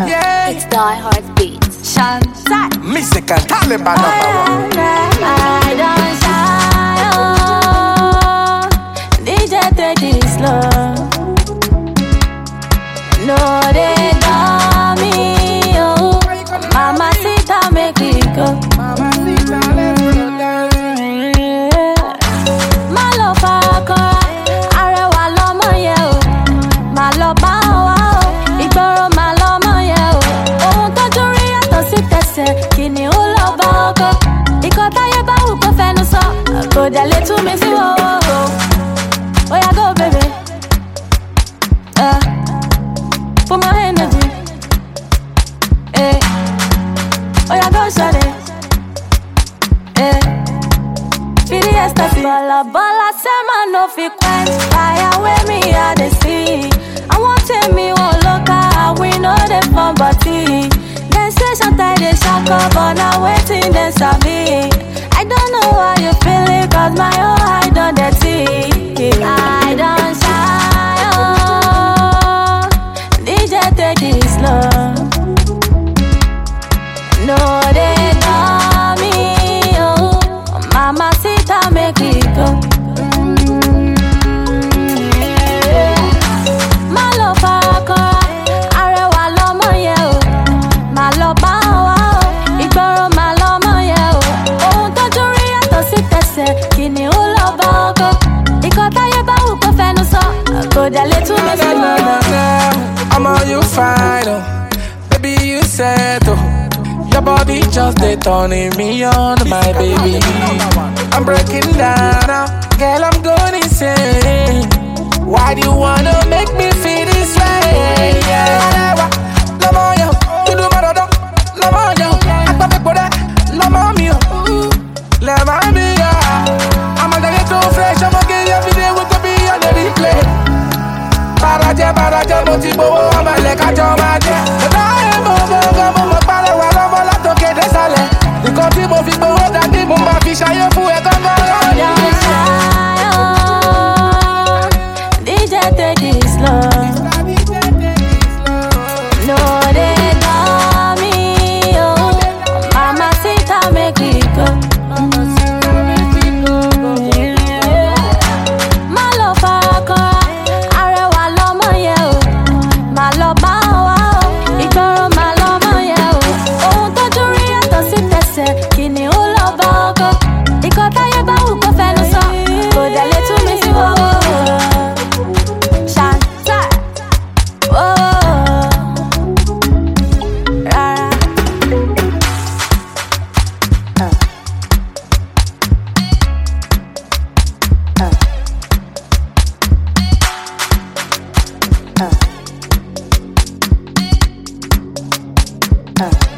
Yeah. It's Die Hard Beats. Shantai. Music and Taliban number 1. I don't shy, oh. DJ take it slow. No, they got me, oh. Mama Sita make it go. Go there, let to me see, oh yeah, go baby. Put my energy. Oh yeah, go shut it. Feel the ecstasy. Bala, sema no fi quench. Fire with me at the sea. I want to me one look at we know the fun body. Then say Shantai they shaka, but now waiting they sabi. I don't know why you feel it, cause my whole eye done dirty. I don't shy, oh. DJ take it slow. No, they got me, oh. Mama Sita make it go. My love for Arewa lomo ye, oh. My love Igboro my lomo ye, oh. Kini ulo boko Ikota ye ba uko fenu so Go dale to me I'm all you find, oh. Baby you said, oh. Your body just they turning me on, my baby. I'm breaking down now. Girl, I'm going insane. Why do you wanna make me feel this way? Yeah. Lama yo, you do my do. Lama yo, I pop it for that. Lama me yo, lama me yo. I'm gonna get too fresh. I'm gonna get every day we could be on the replay. Baraja, motivo, I'm a leg, I jump my day. But I am over, para, while I'm all out to get the salad. The country move it, but that the mumba fish, I have food, DJ take it slow. No, they got me, oh. Mama Sita make it go. Uh.